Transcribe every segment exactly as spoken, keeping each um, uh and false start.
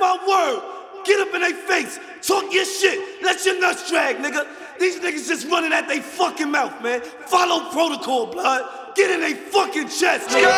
my word. Get up in their face, talk your shit, let your nuts drag, nigga. These niggas just running at they fucking mouth, man. Follow protocol, blood. Get in they fucking chest, nigga.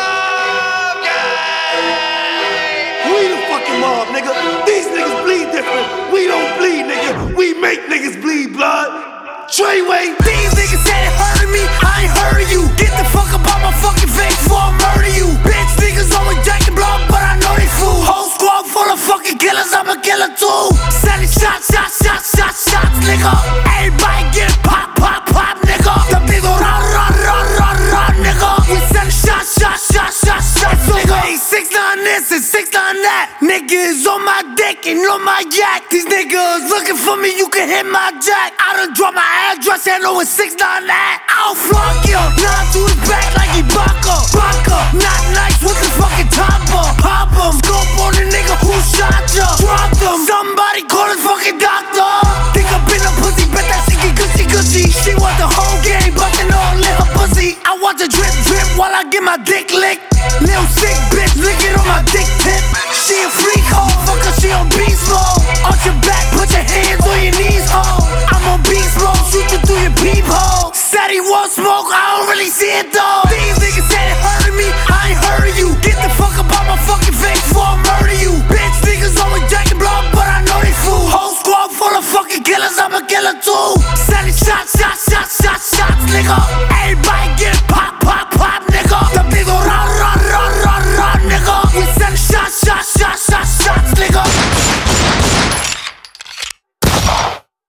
We the fucking mob, nigga. These niggas bleed different. We don't bleed, nigga. We make niggas bleed, blood. Treyway. These niggas said it hurting me, I ain't heard of you. Get the fuck up out my fucking face before I murder you. Bitch niggas always jacking blood, but I know they fool. Whole squad full of fucking killers, I'm a killer too. Sending shots, shots, shots, shots, shots, nigga. Everybody get pop, pop, pop, nigga. The people run, run, run, run, run, nigga. We send shots, shots, shots, shots, shots, nigga. Hey, six nine this and six nine that. Niggas on my dick and on my yak. These niggas looking for me, you can hit my jack. I done drop my address, I know it's six nine that. I'll flunk you, nine to his back like he Baka, Baka. Not nice with the fucking topper. Pop him, scope on the nigga who shot ya. Drop him, somebody call his fucking doctor. Think I've been a pussy, bet that she get gushy gushy. She want the whole game, but they all lit her pussy. I watch her drip drip while I get my dick licked. Little sick bitch, lick it on my dick tip. She a freak hoe, fucker, she on beast mode. Arch your back, put your hands on your knees, ho. I'm on beast mode, shoot you through your peephole. Said he won't smoke, I don't really see it though. These niggas said it hurting me, I ain't heard of you. Get the fuck up out my fucking face before I murder you. Bitch niggas always jacking blood, but I know they fool. Whole squad full of fucking killers, I'm a killer too. Sending shots, shots, shots, shots, shots, nigga. Everybody